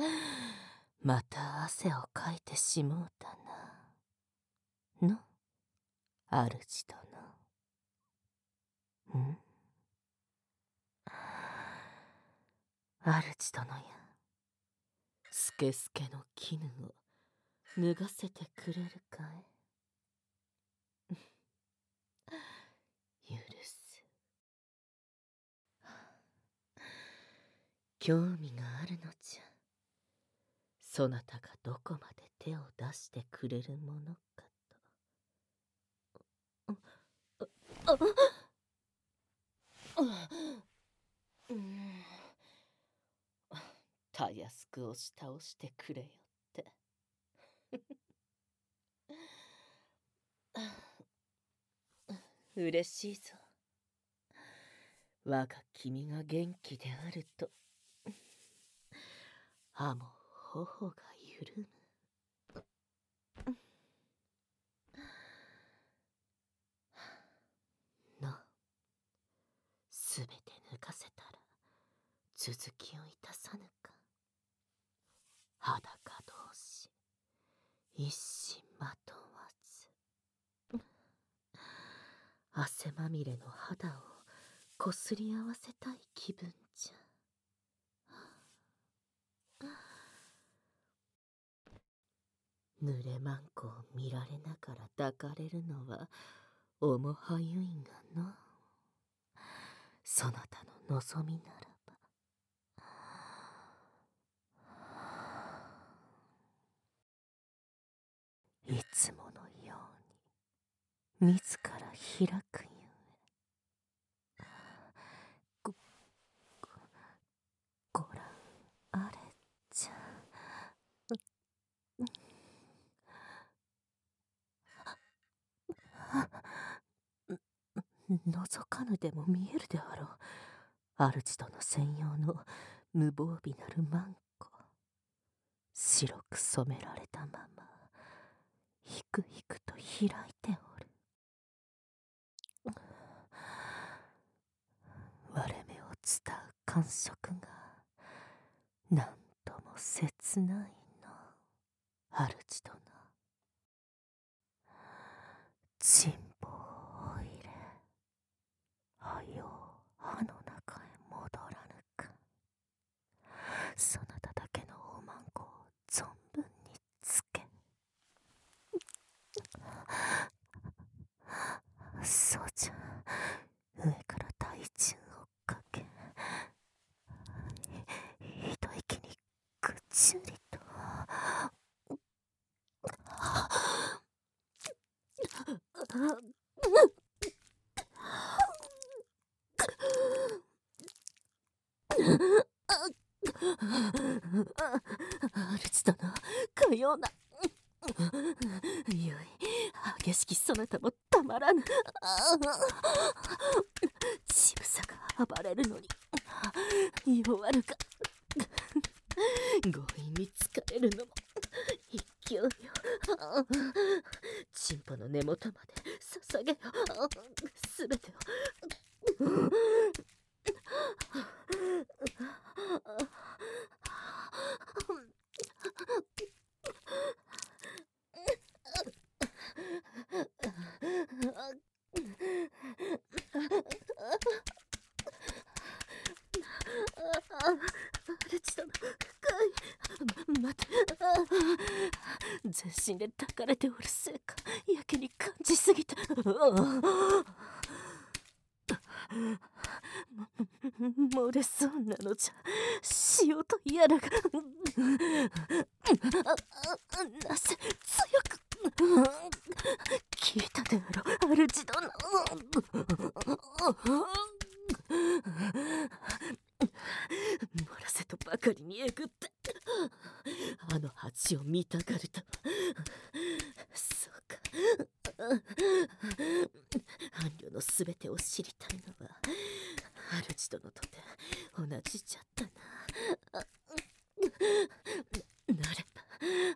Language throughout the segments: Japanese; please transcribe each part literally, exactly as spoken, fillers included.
また汗をかいてしもうたな。の、主殿。ん主殿や、スケスケの絹を脱がせてくれるかい。許す。興味があるのじゃ。そなたがどこまで手を出してくれるものかと。あああうん、たやすく押し倒してくれよって嬉しいぞ。我が君が元気であると歯も頬が緩む。の、すべて抜かせたら続きをいたさぬか。裸同士一糸まとわず、汗まみれの肌をこすり合わせたい気分じゃ。濡れまんこを見られながら抱かれるのはおもはゆいがの。そなたの望みならば。いつものように自ら開くゆえ。ご、ご、ごらんあれじゃ。覗かぬでも見えるであろう。主殿専用の無防備なるマンコ。白く染められたままひくひくと開いておる。割れ目を伝う感触がなんとも切ないの。主殿、チンポをお入れ、はよう歯の中へ戻らぬか。そなただけのおまんこを存分につけ。そうじゃ、上から体重をかけ、一息にぐちゅりと。主殿、かような。ゆい、激しきそなたもたまらぬ。乳房が暴れるのに弱るか。強引に疲れるのも一興よ。チンポの根元まで捧げよ、すべてを。主殿、かい。待て。全身で抱かれておるせいか、やけに感じすぎた。漏れそうなのじゃ。塩とやらがなぜ強く。聞いたであろ、主殿。漏らせとばかりにえぐった。あの蜂を見たがると。そうか。伴侶のすべてを知りたいのは主殿とて同じじゃったな。なれば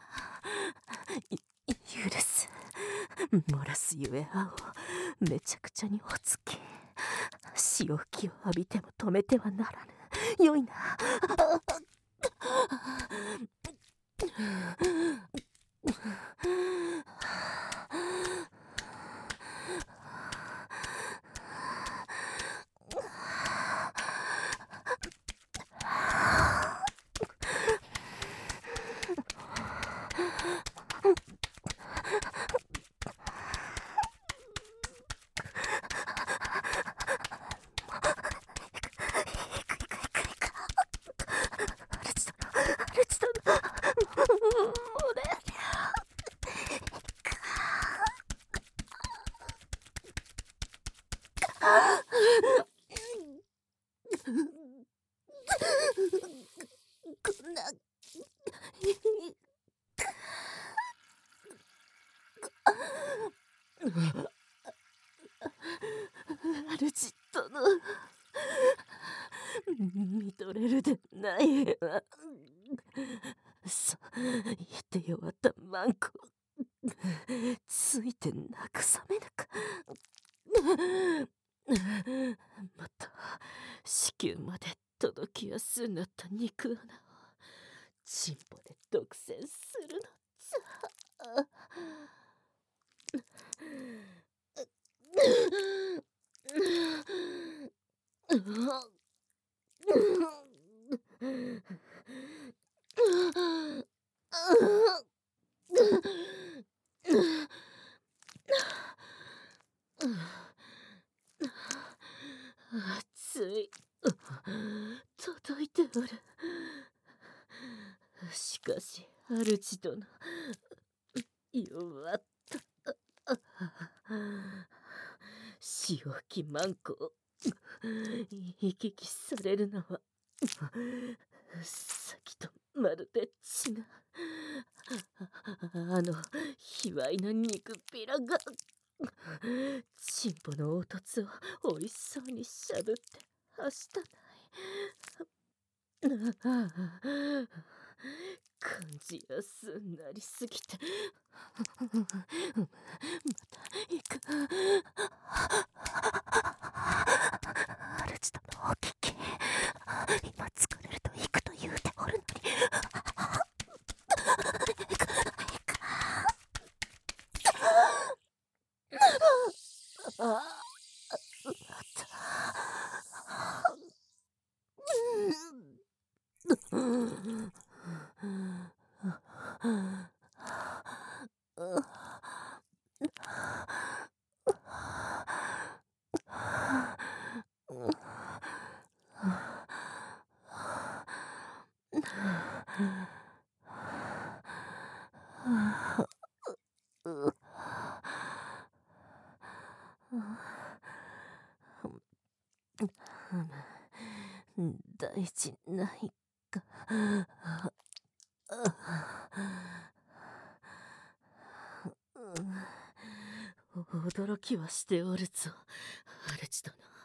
許す。漏らすゆえ青めちゃくちゃにおつき、潮吹きを浴びても止めてはならぬ。よいな。 こんな主殿、見とれるでない。さ言って弱ったマンコ、ついて慰めぬか。また子宮まで届きやすうなった肉穴をチンポで独占するのじゃ。熱い。届いておる。しかし主殿、弱った。仕置きマンコを行き来されるのはさっきとまるで違う。あの卑猥な肉ピラがチンポの凹凸をおいしそうにしゃぶってはしたない。感じやすうなりすぎてまた行く。主殿お聞き、今疲れると行くと言うておるのに。行く行く。ああ大事ないか。驚きはしておるぞ、主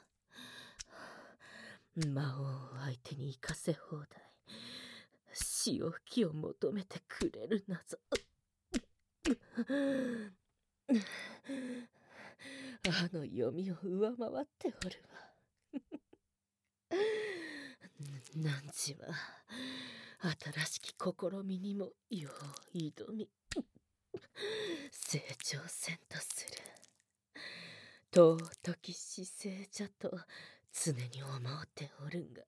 殿。魔王を相手に行かせ放題、死を気を求めてくれるなぞ。あの読みを上回っておるわ。なんじは新しき試みにもよう挑み成長せんとする尊き姿勢じゃと常に思うておるんが、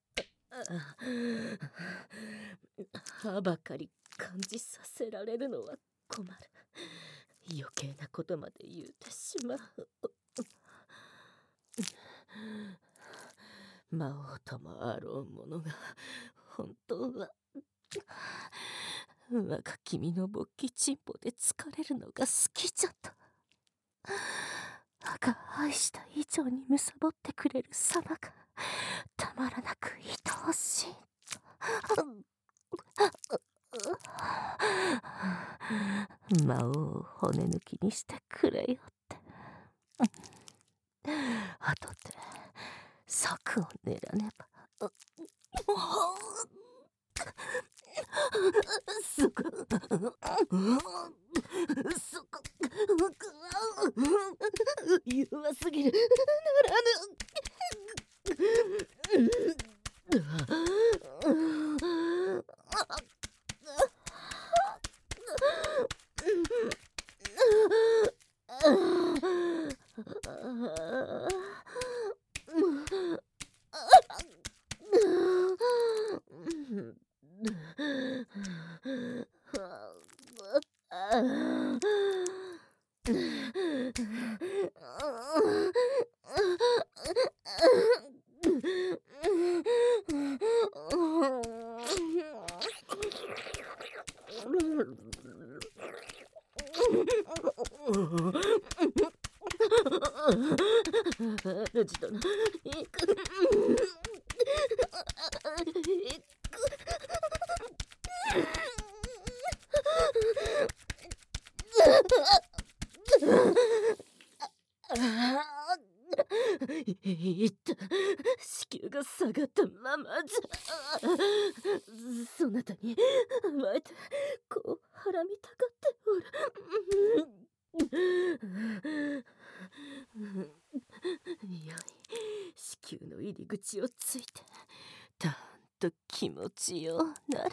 はばかり感じさせられるのは困る。余計なことまで言うてしまう。魔王ともあろうものが本当は我が君の勃起チンポで疲れるのが好きじゃと。我が愛した以上にむさぼってくれる様がたまらなく愛おしいと。魔王を骨抜きにしてくれよって。あとで策を練らねば。そこそこ弱すぎるならぬ。 主殿、行く。いった。子宮が下がったままじゃ。そなたに甘えてこうはらみたがっておる。よい、子宮の入り口をついてたんと気持ちよなら、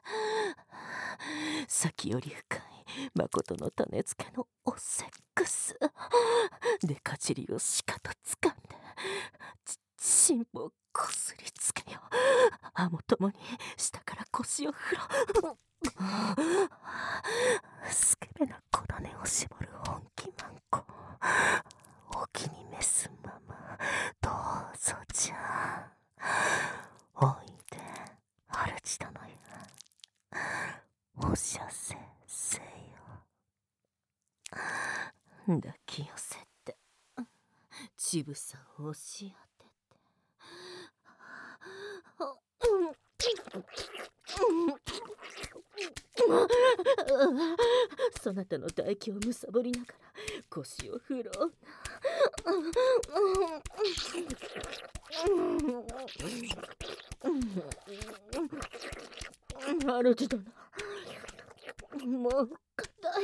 先より深い誠の種付けのおセックスでかじりをしかとつかんでちんぽをこすりつけよ。歯もともに下から腰を振ろう。スケベな小種を絞る本気マンコ、お気に召すままどうぞじゃ。おいで主殿や、おしゃせせよ。抱き寄せて乳房を押し当てて、そなたの唾液をむさぼりながら腰を振ろう。主殿、もう硬い。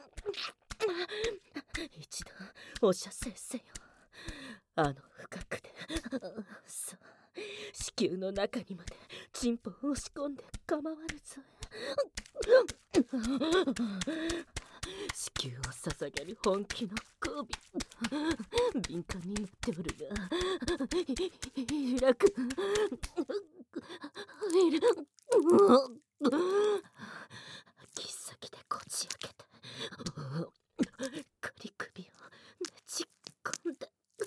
一度おしゃせせよ。あの深くで、そう、子宮の中にまでチンポを押し込んで構わぬぞ。子宮を捧げる本気の交尾、敏感になっておるが、開く。いる。切っ先でこじ開けて、栗首をねじ込んで、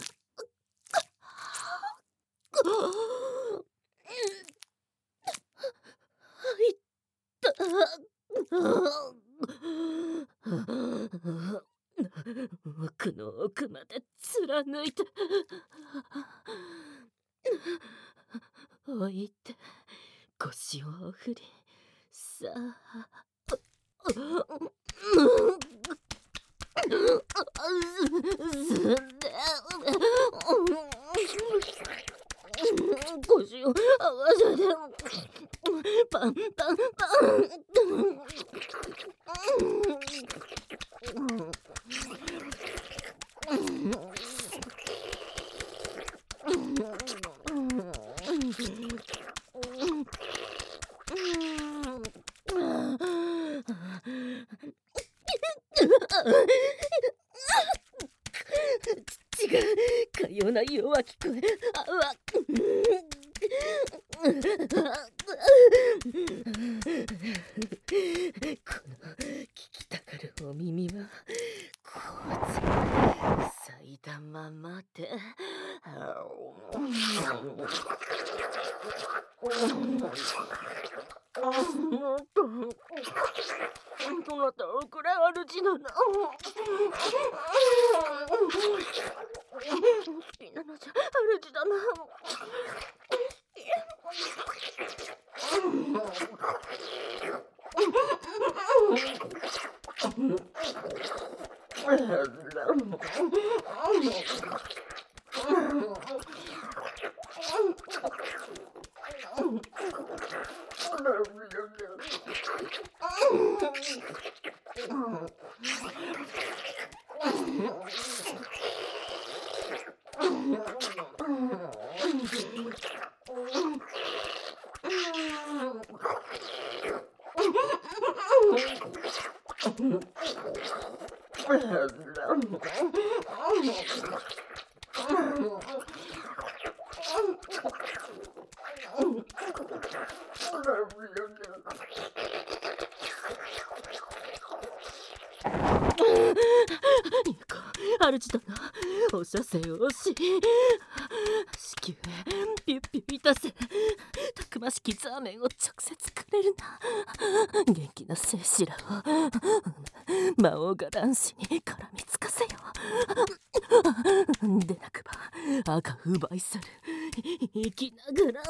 いった。奥の奥まで貫いて置いて腰を振り、さあすんで腰を合わせてパンパンパン。父がかような弱き声。あわこの聞きたがるお耳はこうつ咲いたままで、そなたをくれ主殿。好きなのじゃ主殿。 主殿、お射精をし、子宮へピュッピュいたせ、たくましきザーメンを直接くれるな。元気な精子らを魔王が卵子に絡みつかせよ。でなくば赤奪い去る。生きながら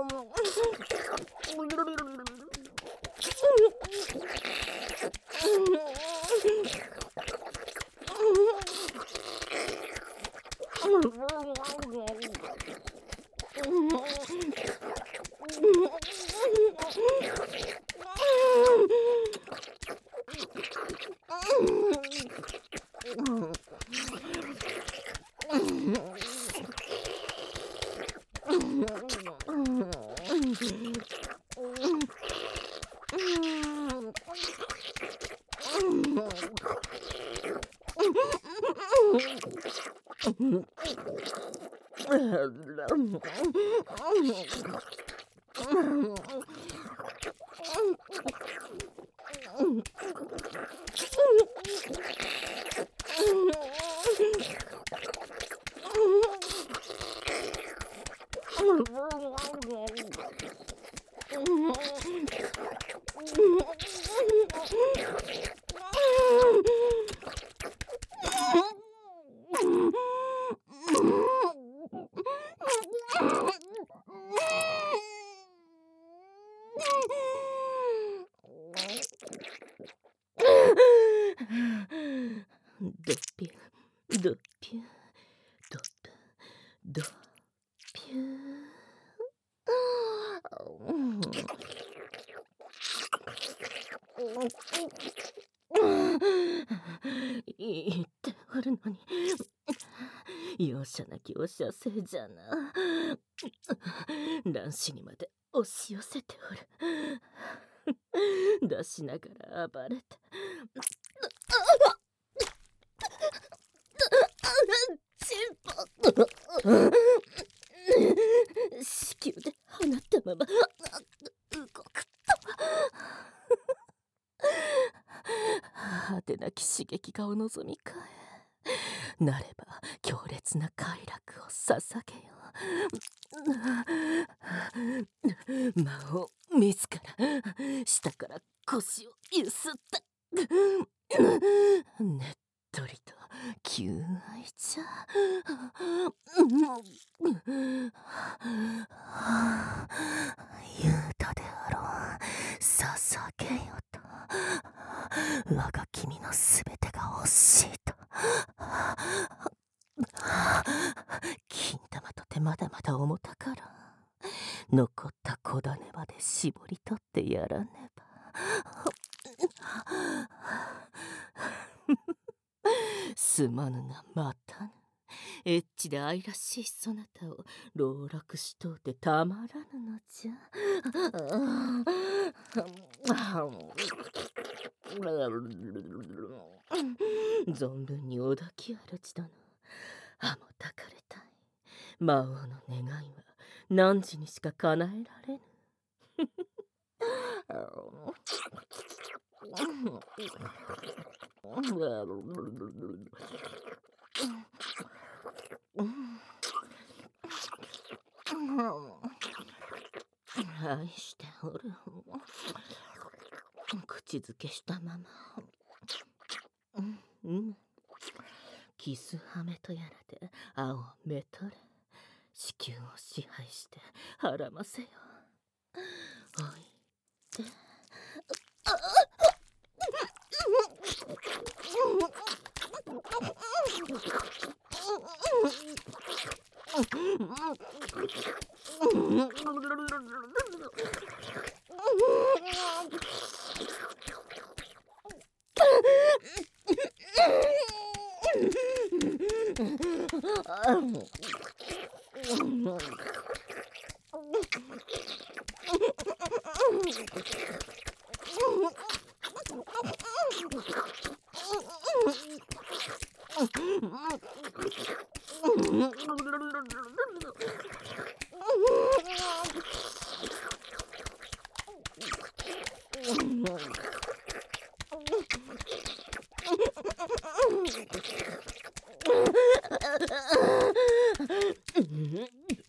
ドッピュドッピュドップドッピュ言っておるのに容赦なきお射精じゃな。卵子にまで押し寄せておる。出しながら暴れて子宮で放ったまま動くとは。果てなき刺激がお望みかえ。なれば強烈な快楽を捧げよう。魔王自ら下から腰をゆすった。ねっとりと求愛じゃ。言うたであろう、捧げよと。我が君のすべてが欲しいと。金玉とてまだまだ重たから、残った小種まで絞り取ってやらねば。すまぬがまたぬ。エッチで愛らしいそなたを籠絡しとうてたまらぬのじゃ。存分にお抱き主殿、あもたかれたい。魔王の願いは汝にしか叶えられぬ。愛しておる。口づけしたまま。うん。キスハメとやらで青をめとれ。子宮を支配してはらませよ。おいで。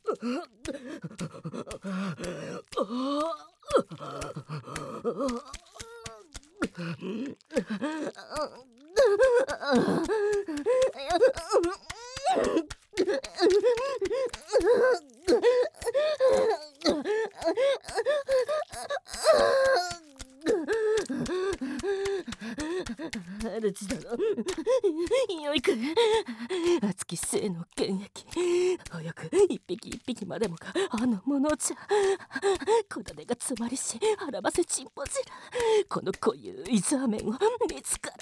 主殿、よいか。熱き生の剣液、早く一匹一匹までもがあのものじゃ。小種が詰まりしあらばせちんぽじら、この濃ゆいザーメンを自ら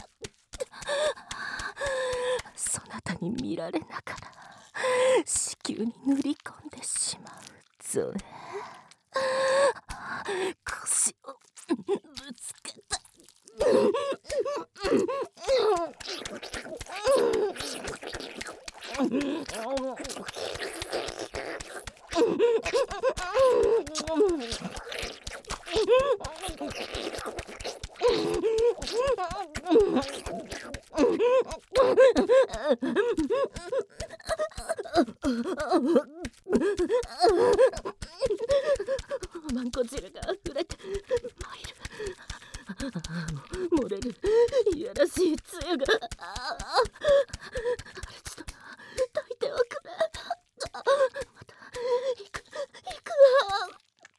そなたに見られながら子宮に塗り込んでしまうぞね。腰をぶつけた。マンコ汁が溢れて参る。漏れるいやらしい杖が。ああ、主殿、抱いておくれ。あ、また行く行くわ。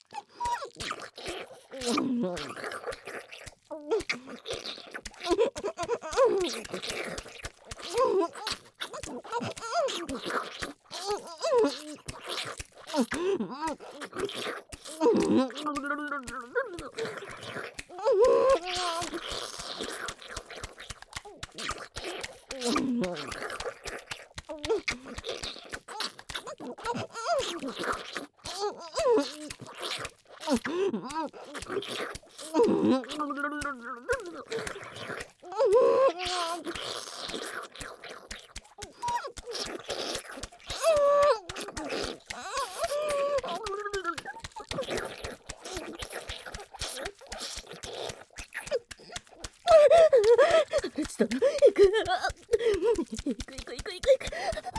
主殿、行く。行く行く行く行く行く。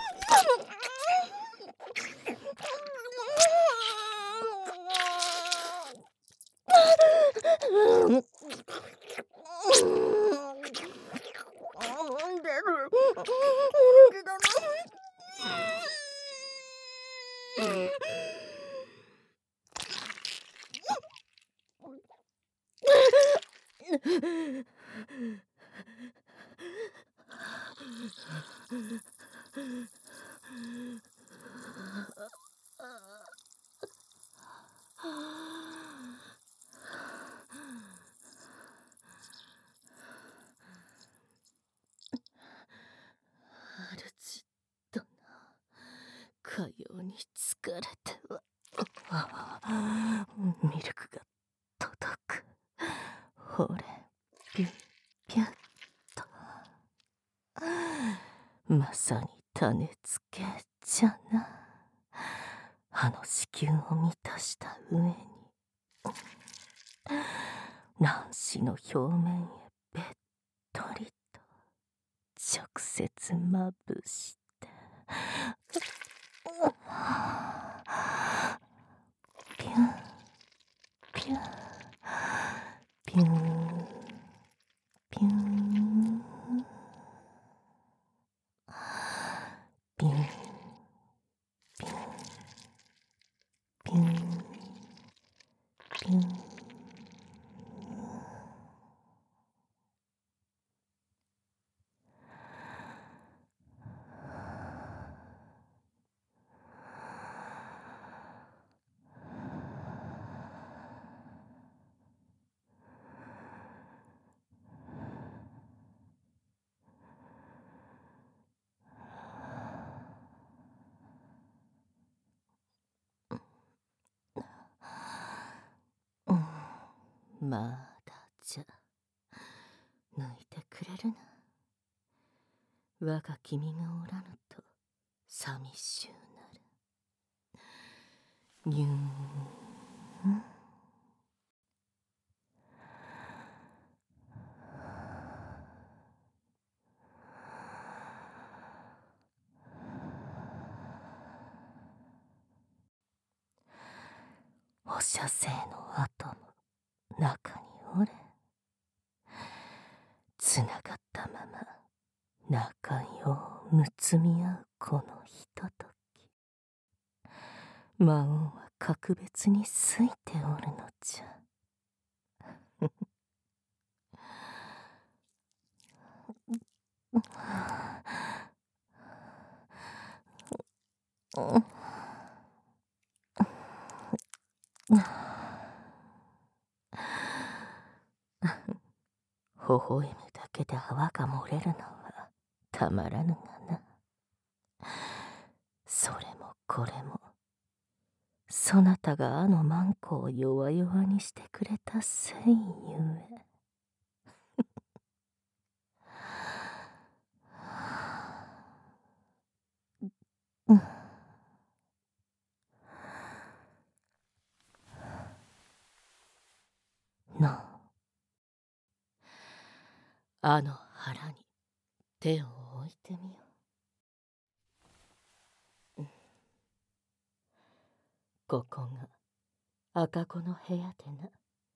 主殿、かように疲れてはミルクが届く。ほれ、ピュッピュッと。まさに種付けじゃな。あの子宮を満たした上に卵子の表面へべっとりと直接まぶしてピュンピュンピュンピュンピュンピュンピュンピュン。まだじゃ抜いてくれるな。我が君がおらぬと寂しゅうなる。にゅーん。 射精の後も中におれ、つながったまま仲ようむつみ合うこのひととき、魔王は格別に好いておるのじゃ。微笑むだけで泡が漏れるのはたまらぬがな。それもこれもそなたがあのマンコを弱々にしてくれたせいゆえ。なあ、あの腹に手を置いてみよう。ここが赤子の部屋でな。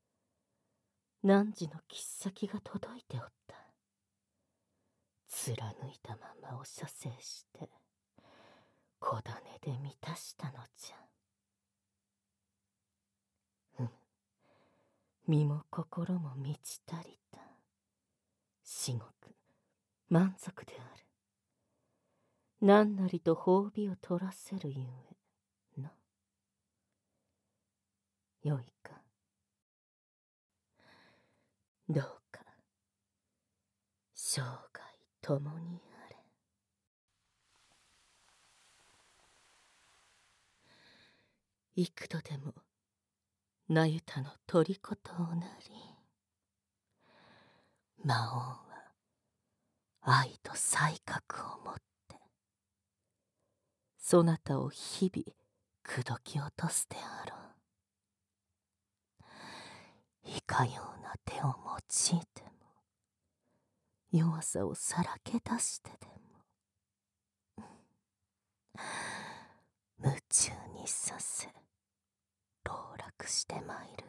汝の切っ先が届いておった。貫いたままを射精して小種で満たしたのじゃ。うん、身も心も満ち足りた。至極満足である。何なりと褒美を取らせるゆえな。よいか。どうか生涯共にあれ。幾度でも那由他の虜となり、魔王は愛と才覚をもってそなたを日々口説き落とすであろう。いかような手を用いても弱さをさらけ出してでも夢中にさせ籠絡してまいる